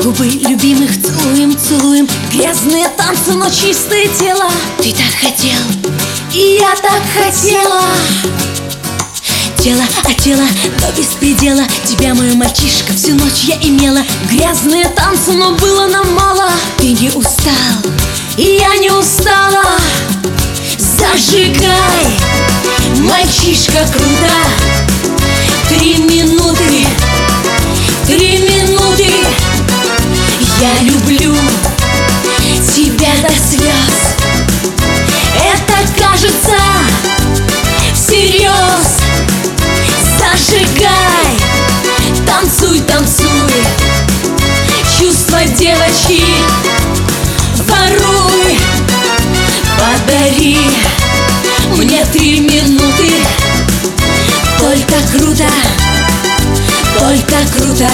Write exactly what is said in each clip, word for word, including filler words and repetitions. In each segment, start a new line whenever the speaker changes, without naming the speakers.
Губы любимых целуем, целуем. Грязные танцы, но чистое тело. Ты так хотел, и я так хотела. Тело, а тело до беспредела. Тебя, мой мальчишка, всю ночь я имела. Грязные танцы, но было нам мало. Ты не устал, и я не устала. Зажигай, мальчишка, круто. Три минуты, три минуты. Я люблю тебя до слез. Это кажется всерьез. Зажигай, танцуй, танцуй. Чувства девочки воруй. Подари мне три минуты. Только круто, только круто.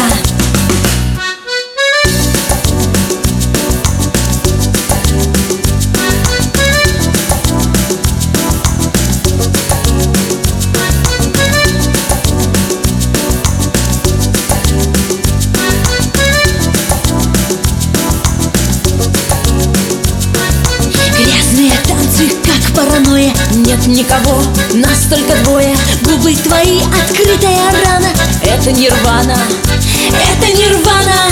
Паранойя, нет никого, нас только двое. Губы твои, открытая рана. Это нирвана, это нирвана.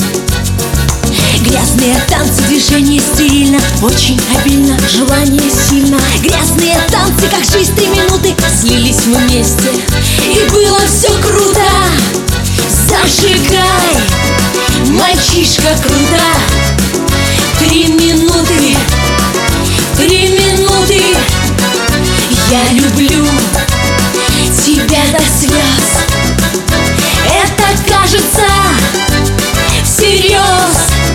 Грязные танцы, движение стерильно. Очень обильно, желание сильно. Грязные танцы, как жизнь, три минуты. Слились мы вместе, и было все круто. Зажигай, мальчишка, круто. Три минуты, три минуты. Я люблю тебя до слез. Это кажется всерьез.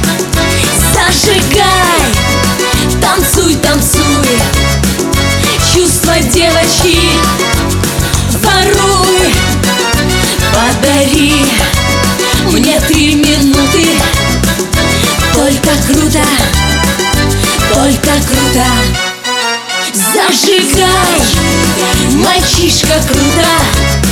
Зажигай, танцуй, танцуй. Чувства девочки воруй. Подари мне три минуты. Только круто, только круто. Зажигай, мальчишка, круто.